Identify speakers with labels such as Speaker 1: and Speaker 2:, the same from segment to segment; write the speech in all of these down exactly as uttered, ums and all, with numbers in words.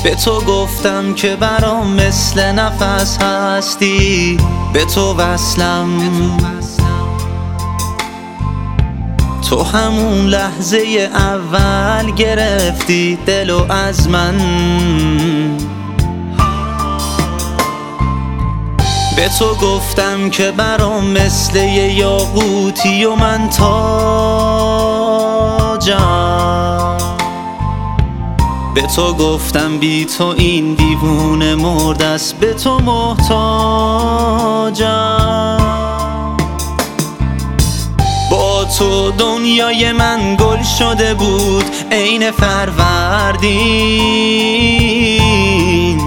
Speaker 1: به تو گفتم که برام مثل نفس هستی، به تو وصلم. تو همون لحظه اول گرفتی دلو از من. به تو گفتم که برام مثل یاقوتی و من تاجم. به تو گفتم بی تو این دیوونه مردست، به تو محتاجم. با تو دنیای من گل شده بود عین فروردین.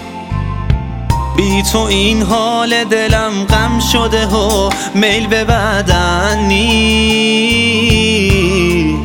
Speaker 1: بی تو این حال دلم غم شده و میل به بدن نی.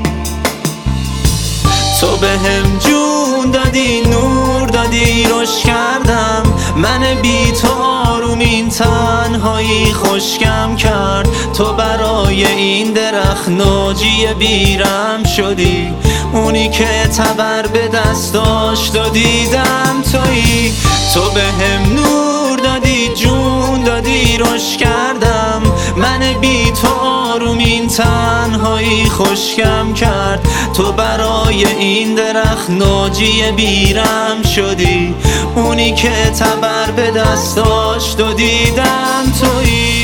Speaker 1: تو به هم جون دادی، نور دادی، روش کردم. من بی تو آروم این تنهایی خوشگم کرد. تو برای این درخت ناجی بیرم شدی، اونی که تبر به دست داشت و دیدم تویی. تو به هم نور دادی، جون دادی، روش کردم. من بی تو آروم این تنهایی خوشگم کرد. تو برای این درخت ناجی بیرم شدی، اونی که تبر به دست داشت و دیدم تویی.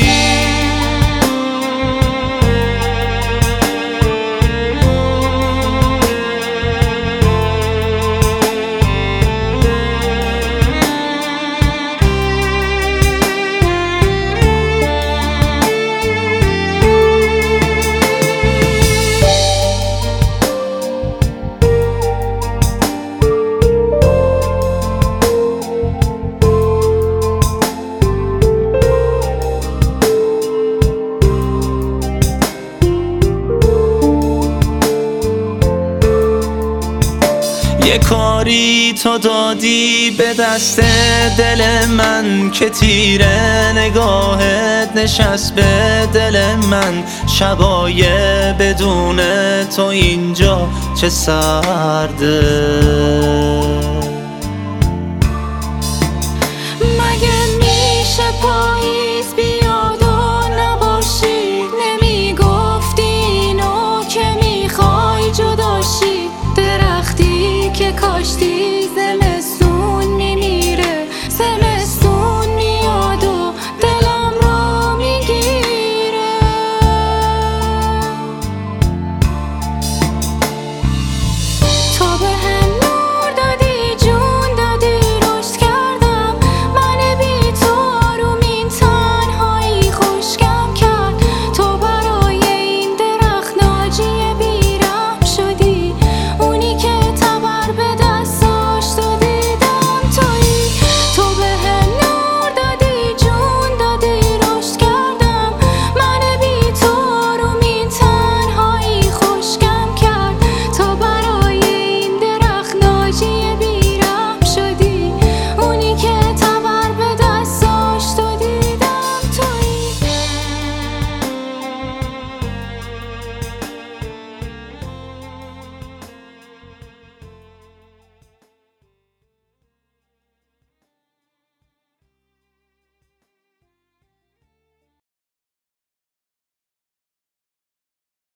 Speaker 1: یه کاری تو دادی به دست دل من که تیره نگاهت نشست به دل من. شبای بدون تو اینجا چه سرده.
Speaker 2: مگه میشه پاییز بیاد و نباشی؟ نمیگفتی اینو که میخوای جداشی؟ درختی که کاشتی